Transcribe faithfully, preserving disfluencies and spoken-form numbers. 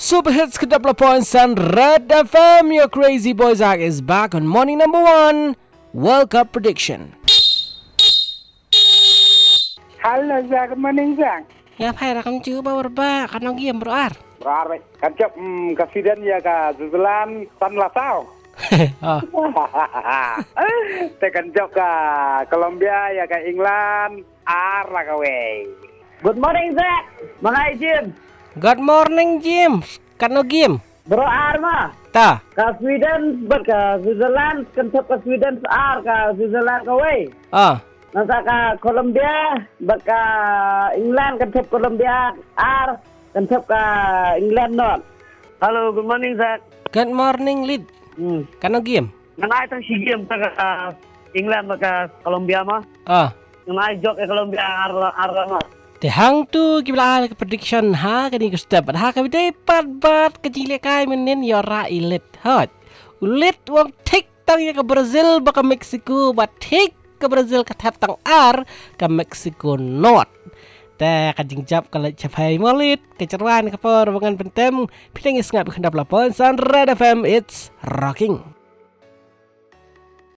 Super Hits ke dua puluh poin Sun Red F M. Your crazy boy Zach is back on morning number one World Cup prediction. Hello Zach, good morning Zach. Ya phai ra kam chu ba ba kan nong game bro ar. Rar vậy, kan chop ka Sweden ya ka Switzerland tan la sao. Ah. Te kan chop ka Colombia ya ka England ar la ka we. Good morning Zach. Mangai Jim. Good morning Jim. Kan no game. Bro Arma. Ta. Ka Sweden but ka Switzerland kan chop ka Sweden ar ka Switzerland ka we. Ah. Nasa ka Colombia but ka England kan chop Colombia ar kan chop ka England not. Hello, good morning Zach. Good morning Lid. Hmm. Kan no game. Nangai tang si game ta ka England but ka Colombia ma. Ah. Nangai jok ka Colombia ar ar ma. Te hang tu kibla ke prediction ha kani ke step ha ka bidai pat pat kecil kai menen yora ilit hot. Ulit wong tik tang ya ke Brazil ba ke Mexico ba tik ke Brazil ke tap tang ar ke Mexico not. Te kajing jap kalau capai molit kecerwan ke por bangan pentem piling isngap ke dua puluh poin Sun Red F M it's rocking.